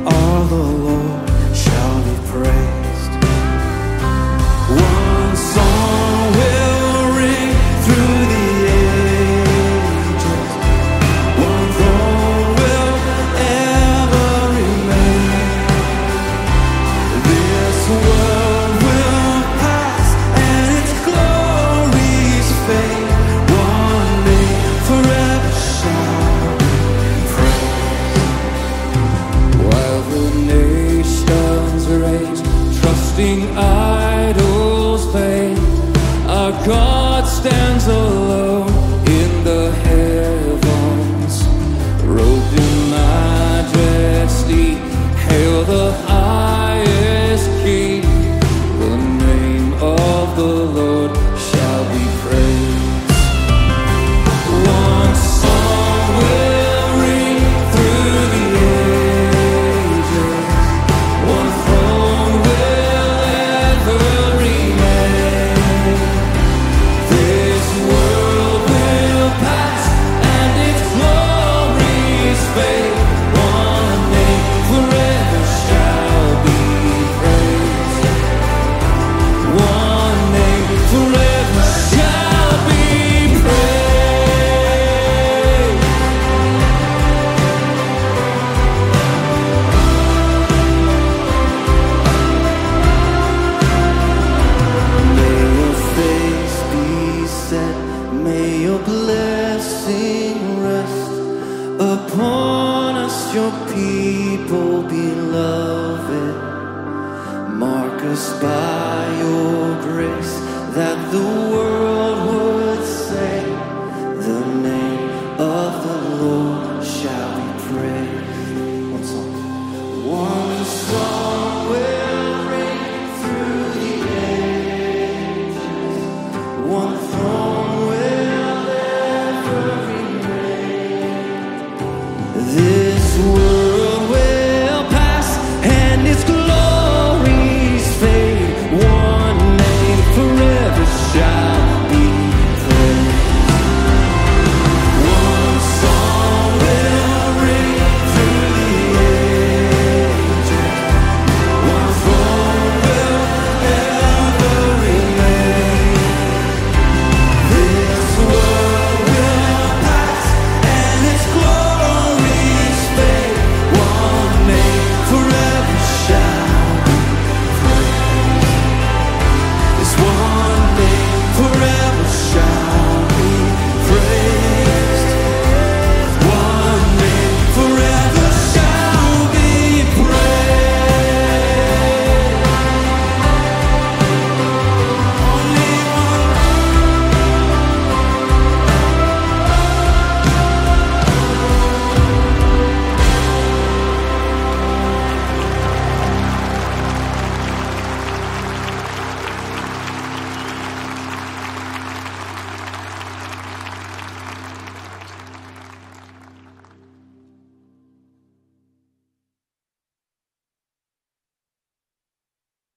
of the Lord shall be praised. One song will ring through the ages. One throne will ever remain. This world will pass and its glories fade. One name forever shall be praised. While the nations rage, trusting idols vain, our God stands alone in the heavens, robed in majesty. Hail the highest King. The name of the Lord shall be praised. One song will ring through the ages. One throne will ever remain. This world will pass and its glories fade. One name forever shall be praised. One name forever shall be praised. May your face be set, may your blessing rest upon us, your people beloved. Mark us by your grace, that the world would say, the name of the Lord shall be praised. One song.